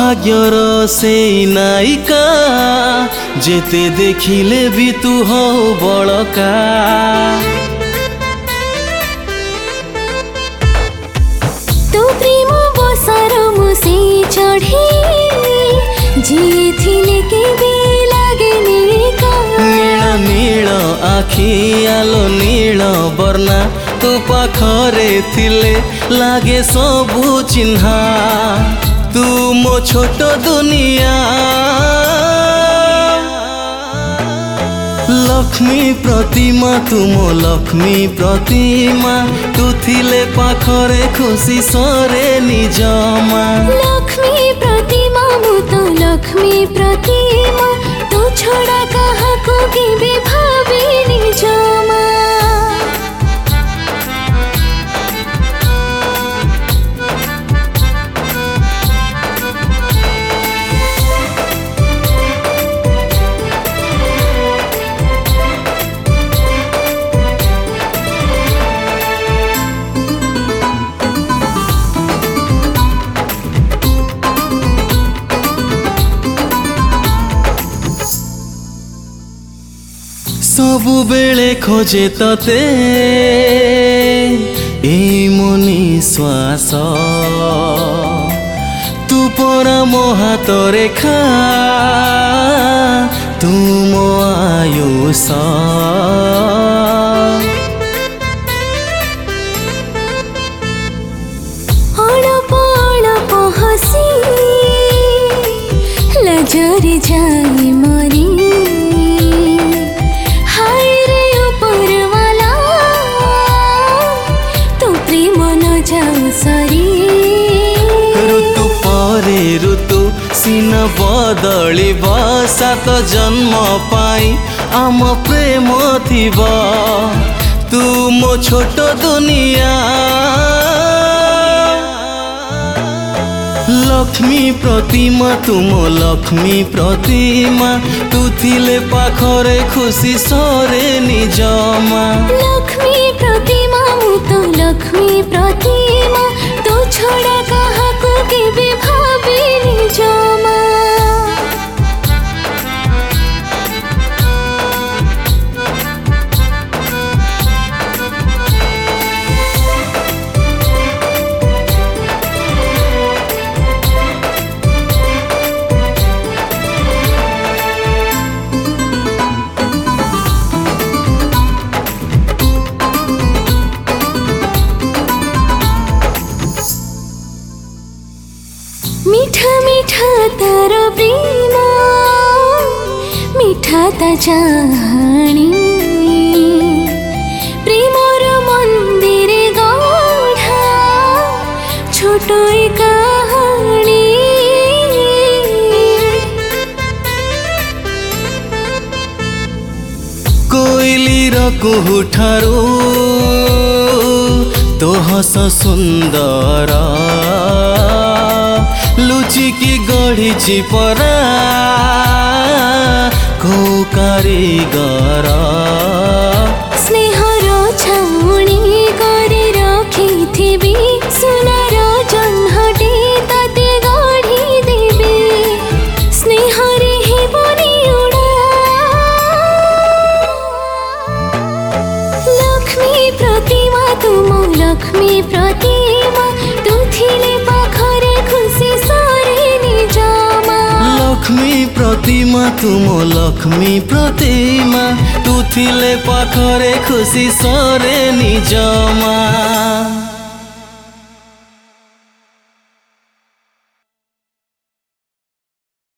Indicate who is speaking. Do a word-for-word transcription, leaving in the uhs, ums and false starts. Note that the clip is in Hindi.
Speaker 1: भाग्यर से नायिका जेते देखिले भी तू हो बड़का।
Speaker 2: तो प्रेम बसर मुसे चढ़ी जी थिले के भी लागे निका।
Speaker 1: नील नील आखि आलो नील बर्णा तू पाखरे थिले लागे सबु चिन्हा। तू मो छोट दुनिया लक्ष्मी प्रतिमा तू मो लक्ष्मी प्रतिमा। तू थिले पाखरे खुशी सरे निजमा।
Speaker 2: लक्ष्मी प्रतिमा मु तो लक्ष्मी प्रतिमा तू छोड़ा कहा को केबे भावे निजमा।
Speaker 1: सबु बेले खोजे तते ए मो निश्वास। तू परा मो हाथ रेखा तू मो आयुष।
Speaker 2: अड़प अड़प हसी लजरी जाई मरी।
Speaker 1: ऋतु परे ऋतु सीन बदली सात जन्म पाई आम प्रेम थिबा। तू मो छोट दुनिया लक्ष्मी प्रतिमा तू मो लक्ष्मी प्रतिमा। तू थिले पाखरे खुशी सरे निजमा।
Speaker 2: लक्ष्मी प्रतिमा मु तो लक्ष्मी प्रतिमा तू छोड़ा कहा को केबे भावे निजमा। मीठा मीठा तारो प्रेम मीठा ता जानी। प्रेमर मंदिर गढ़ा छोट कहानी।
Speaker 1: कोइली रो कुहू ठारू तो हस सुंदर। लुचिकी गढ़ी परा को कारीगर।
Speaker 2: स्नेहर छाउणी करे रखिथिबी सुनार जन्हटे ताते गढ़ी देबी। स्नेहरे हेबनी उड़ा लक्ष्मी प्रतिमा तू मो लक्ष्मी प्रतिमा। तू थिले पाखरे खुशी सरे निजमा।
Speaker 1: लक्ष्मी प्रतिमा तू मो लक्ष्मी प्रतिमा। तू थिले पाखरे खुशी सरे निजमा।